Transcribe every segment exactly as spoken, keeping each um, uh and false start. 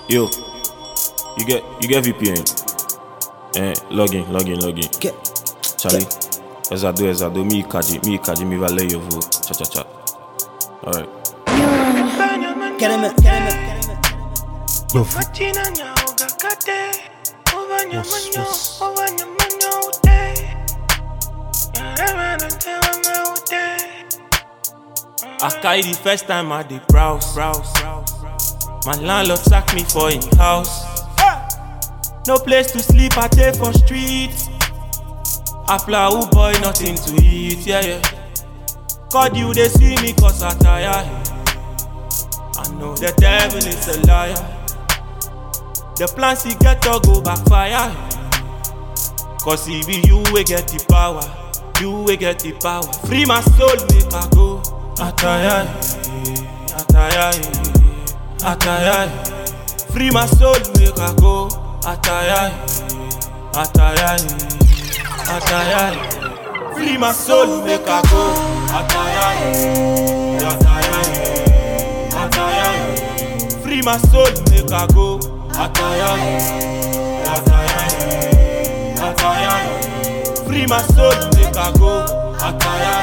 Yo, you get you get V P N. Eh, log in, log in, log in. Get, Charlie, Ezado, Ezado, mi kaji, mi kaji, mi vale yovu. Cha cha cha. Alright. get him, get him, get him. What's, I carry the first time I did browse, browse. My landlord sacked me for in house. No place to sleep, I take for streets. Apply who boy, nothing to eat, yeah, yeah. God, you they see me cause I tire. I know the devil is a liar. The plans he get to go backfire. Cause if you will get the power, you will get the power. Free my soul, make I go. I tire, I tire, I tire. Free my soul, make I go. I tire, I tire, I tire. Free my soul, make I go. I tire, I tire, I tire. Free my soul, make I go. I tire, I tire, I tire. Free my soul, make I go. I tire,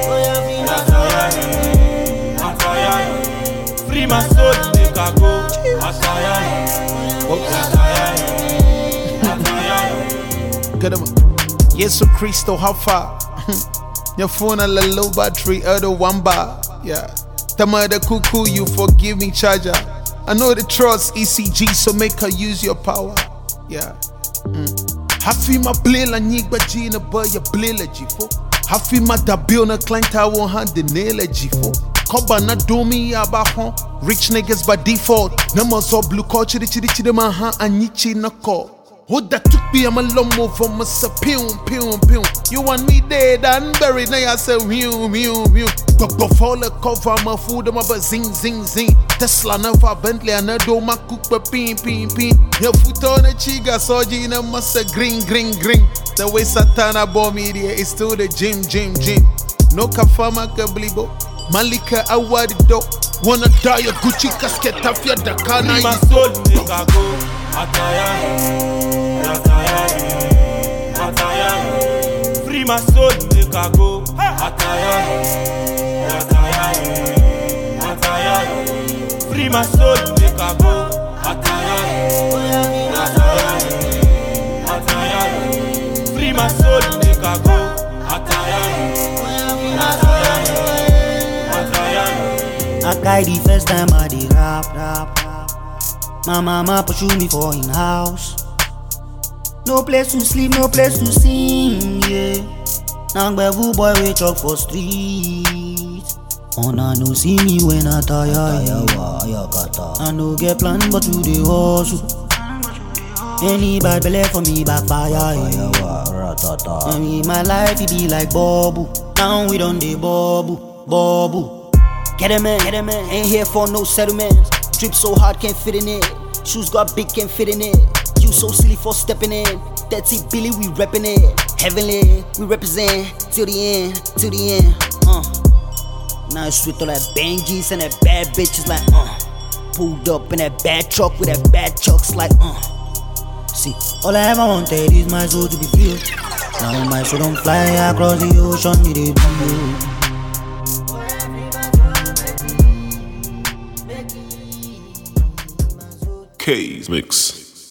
I tire, I tire. Free my soul, make I go. I tire, I tire, I tire. Get him. Yesu Christo, how far? Your phone a low battery, other one bar. Yeah. The mother cuckoo, you forgive me, charger. I know the trust E C G, so make her use your power. Yeah. Mm. Hafi ma blela nyigba jina ba ya blela jifo. Hafi ma dabil na client I won't hand the nail jifo. Koba na domi abahon. Rich niggas by default. Nama so blue call chidi chidi chidi maha anyichi na call. Who that took me, I'm a long move for my pew, pew, pew. You want me dead and buried, now I say, mew, mew, mew. But before the cover, my food, I'm a zing, zing, zing. Tesla, never Bentley, and I do my cook, but pin, pin, pin. Your foot on a chiga, soji, and I must say, green, green, green. The way Satana bought me there is still the gym, gym, gym. No kafama kablibo, Malika, I want it dope. Wanna die a Gucci casket, off your Dakana. Free my soul, make I go. I tire, I tire, I tire. Free my soul, make I go. I tire, I tire, I tire. Free my soul, make I go. I tire, I tire, I tire. Free my soul, make I go. I tire, I tire, I tire. I carry the first time I did rap, rap, rap. My mama pursue me for in house. No place to sleep, no place to sing, yeah. Now bevu boy we chop for streets. Ona no see me when I tire, I no get plan but you dey hustle. Any bad belly for me backfire, yeah. And me my life it be like bubble. Now we done dey bubble, bubble. Get him in, get him in. Ain't here for no settlements. Drip so hard can't fit in it. Shoes got big can't fit in it. You so silly for stepping in. thirty Billy we reppin' it. Heavenly we represent till the end, till the end. Uh. Now it's with all that Benjis and that bad bitches like uh. Pulled up in that bad truck with that bad chucks like uh. See, all I ever wanted is my soul to be filled. Now my soul don't fly across the ocean, it is blue. K's Mix.